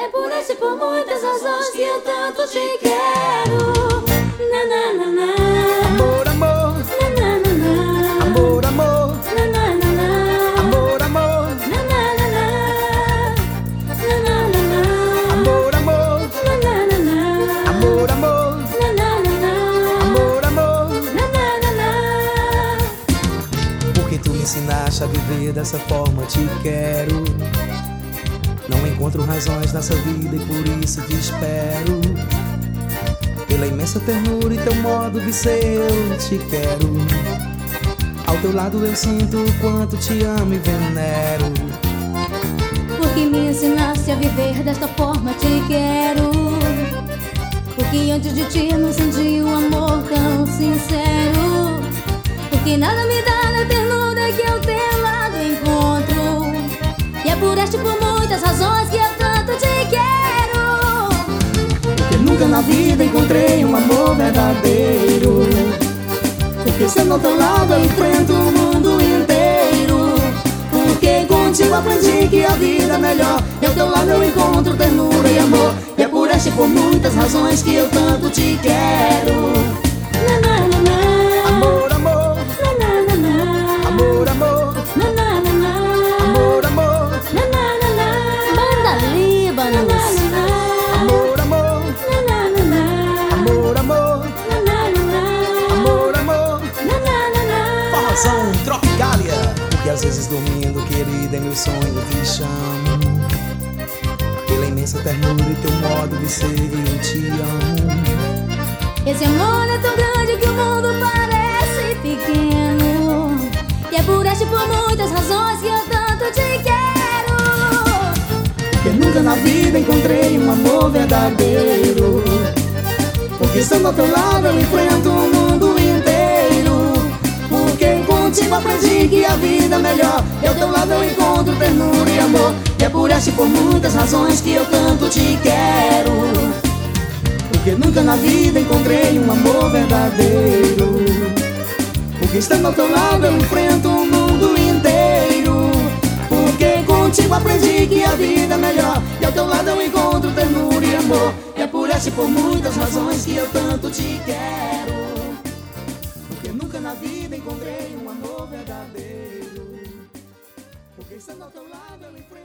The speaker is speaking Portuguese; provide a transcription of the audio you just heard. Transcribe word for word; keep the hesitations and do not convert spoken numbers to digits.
É por esse e por muitas razões que eu tanto te quero. Na na na na. Amor, amor. Na na na na. Amor, amor. Na na na na. Amor, amor. Na na na na. Na na na na. Amor, amor. Na na na na. Amor, amor. Na na na na. Amor, amor. Na na na na. Porque tu me ensinaste a viver dessa forma, te quero. Não encontro razões nessa vida e por isso te espero. Pela imensa ternura e teu modo de ser eu te quero. Ao teu lado eu sinto o quanto te amo e venero. Porque me ensinaste a viver desta forma, te quero. Porque antes de ti não senti um amor tão sincero. Porque nada me dá na ternura que eu teu lado encontro. E é por este e por muitas razões que eu tanto te quero. Porque nunca na vida encontrei um amor verdadeiro. Porque estando ao teu lado eu enfrento o mundo inteiro. Porque contigo aprendi que a vida é melhor. E ao teu lado eu encontro ternura e amor. E é por esta e por muitas razões que eu tanto te quero. Na na na na. Amor, amor. Na na na na. Amor, amor. Na na na na. Amor, amor. Na na na na. Banda Líbanos. Amor, amor. Na na na na. Amor, amor. Na na na na. Amor, amor. Na na na na. Forrozão Tropicalia. Porque às vezes dormindo, querida, em meu sonho te chamo. Pela imensa ternura e teu modo de ser, eu te amo. Esse amor é tão grande que o mundo parece pequeno. E é por esta e por muitas razões que eu tanto te quero. Porque nunca na vida encontrei um amor verdadeiro. Porque estando ao teu lado eu enfrento o mundo inteiro. Porque contigo aprendi que a vida é melhor. E ao teu lado eu encontro ternura e amor. E é por esta e por muitas razões que eu tanto te quero. Porque nunca na vida encontrei um amor verdadeiro. Porque estando ao teu lado eu enfrento o mundo inteiro. Porque contigo aprendi que a vida é melhor. E ao teu lado eu encontro ternura e amor. E é por esta e por muitas razões que eu tanto te quero. Porque nunca na vida encontrei um amor verdadeiro. Porque estando ao teu lado eu enfrento